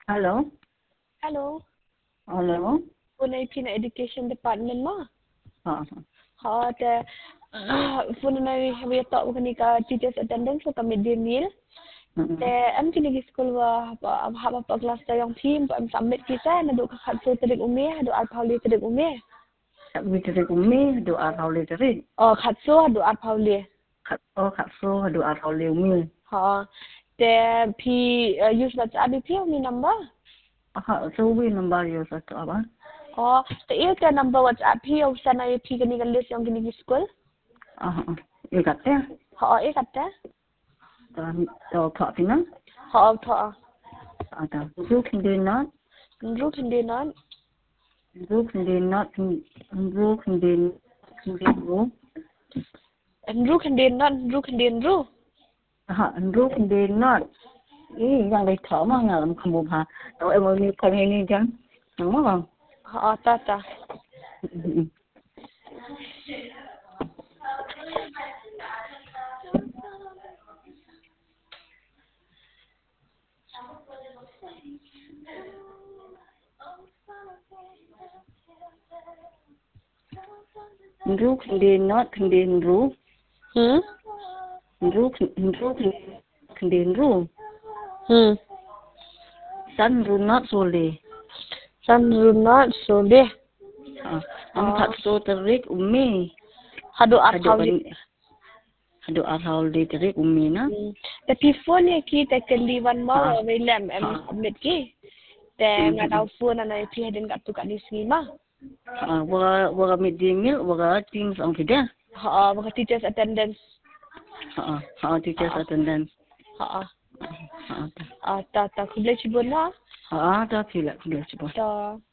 Hello. Hello, Hello. Pune Pina Education Department ma. Ha. Ha te Pune na we talk kani ka teachers attendance ka midday meal. Te am kini di school wa ha pa class ta yang team am submit kita na do ka khat so terik umi do al pauli terik umi. Kami terik umi doa haule terik. Oh khat so do al pauli. Kat so doa haule umi. Ha te use WhatsApp ni number. So we number yo satu apa? Oh te te number WhatsApp sana kani ka list yang kini di school. Ikat ya. Ha kata. Tahu tak sini? Ha tha. Ada. Ru hindi not. Ru hindi nan. Ru hindi not. Ru hindi ru. Ru hindi nan. Ru hindi ru. Ru hindi not. Yang đây thở mà ngờ không buồn hả? Tụi em ơi coi nghe đi chăng? Đúng không? Ta. Ru hindi not hindi ru. Ru hindi ru. San ru not solely. San ru not so be. Ang thật so terik umi. Hado athaw. Hado athaw li terik umi na. The phone ni ki te kaliwan mo we lem em submit ki. Te ngadaw phone na pi hedin kat tu kat ni ma. Waga midday meal, waga teams ang kida. Waga teachers attendance. Teachers attendance. Ta kublay sibon na. Ta pila kublay sibon. Ta